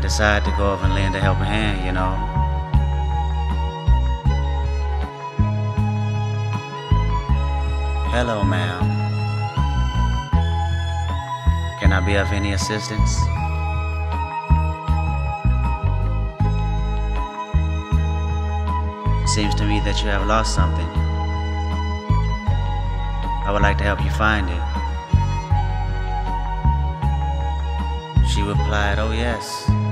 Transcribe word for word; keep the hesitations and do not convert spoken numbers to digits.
decide to go over and lend a helping hand, you know. Hello, ma'am. Can I be of any assistance? Seems to me that you have lost something. I would like to help you find it. She replied, oh yes.